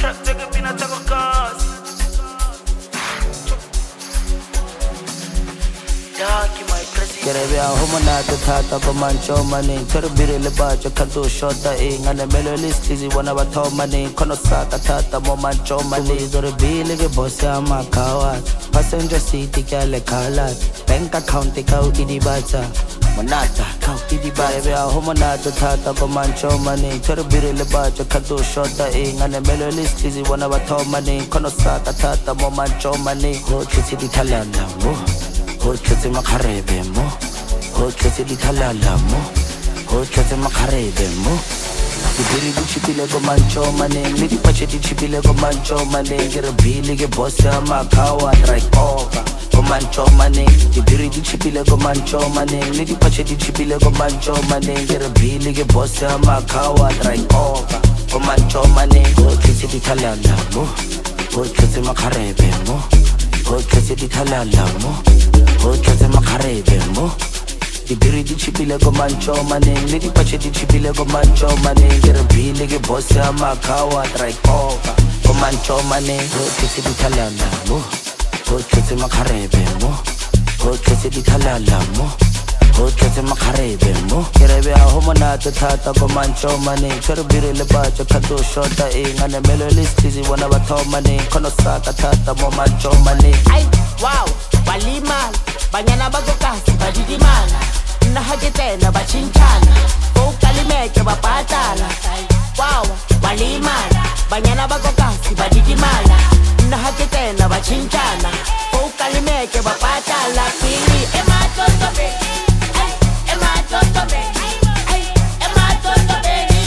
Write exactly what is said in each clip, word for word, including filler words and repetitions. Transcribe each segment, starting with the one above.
Kerebia homonata tata komancho mani Terbiri lebaja kanto shota e Ngane melo listizi wana bato mani Kono saka tata mo mancho mani Zore bili ge bosse ama kawat Passenger seat ikale kalat Bank account ikau idi baca Monata kau idi baca Kerebia homonata tata komancho mani Terbiri lebaja kanto shota e Ngane melo listizi wana bato mani Kono saka tata mo mancho mani Ho chisi di talanda mo Ho chese makarebe mo Ho chese di talala mo Ho chese makarebe mo Dibiri di chipile go mancho mane Midi pache di chipile go mancho mane Gira bili ge bosse ama kawa Drike over go mancho mane Dibiri di chipile go mancho mane Midi pache di chipile go mancho mane Gira bili ge bosse ama kawa Drike over go mancho mane Ho chese di talala mo Ho chese makarebe mo Ho chese di talala mo Ho chese makarebe mo Dibiri di chipile go mancho mane Midi pache di chipile go mancho mane Gira bili ge bosse ama kawa Drike over go mancho mane Ho chese di talala mo Ho chese makarebe mo Ho chese di talala mo Ho chese makarebe mo Kerebia homonata tata go mancho mane Terbiri lebaja kanto shota e Ngane melo listizi wana bato mane Kono saka tata mo mancho mane Ay, wow, balima Banyana bago kasi badidimana Nahagitena bachinchana Foukalimeke bapatala Wow, walimana Banyana bago kasi badidimana Nahagitena bachinchana Foukalimeke bapatala Pili, ema toto baby Ay, ema toto baby Ay, ema toto baby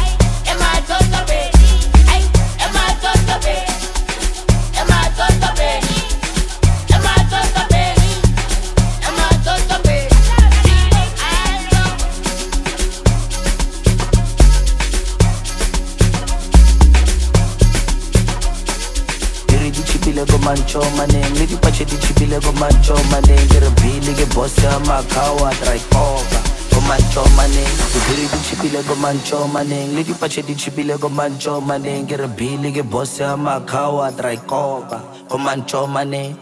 Ema toto baby Ay, ema toto baby Ema toto baby Ema toto baby Ema toto baby Chipile go mancho mane Midi pache di chipile go mancho mane Gira bili ge bosse ama kawa Drike over go mancho mane Dibiri di chipile go mancho mane Midi pache di chipile go mancho mane Gira bili ge bosse ama kawa Drike over go mancho mane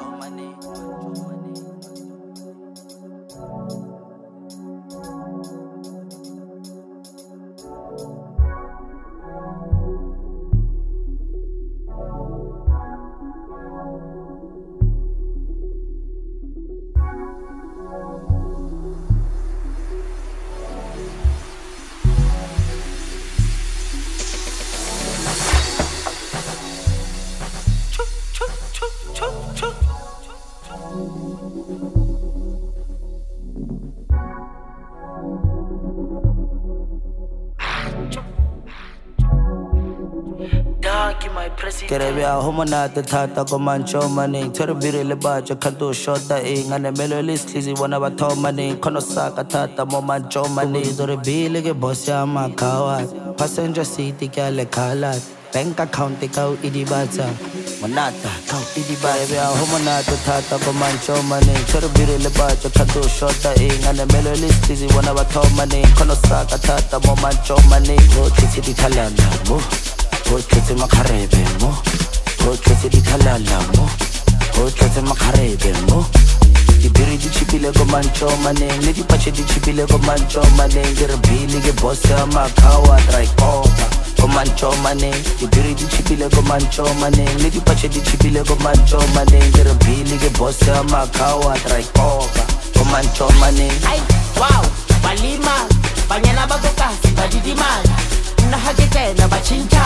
Kerebia homonata tata go mancho mane Terbiri lebaja kanto shota e Ngane melo listizi wana bato mane Kono saka tata mo mancho mane Zore bili ge bosse ama kawat Passenger seat ikale kalat Bank account ikau idi baca Monata kau idi baca Kerebia homonata tata go mancho mane Terbiri lebaja kanto shota e Ngane melo listizi wana bato mane Kono saka tata mo mancho mane Ho chisi di talala mo Ho chese makarebe mo Ho chese di talala mo Ho chese makarebe mo Dibiri di chipile go mancho mane Midi pache di chipile go mancho mane Gira bili ge bosse ama kawa Drike over go mancho mane Dibiri di chipile go mancho mane Midi pache di chipile go mancho mane Gira bili ge bosse ama kawa Drike over go mancho mane Ay, wow, balima Banyana bago kasi badidimana Nahagitena bachinchana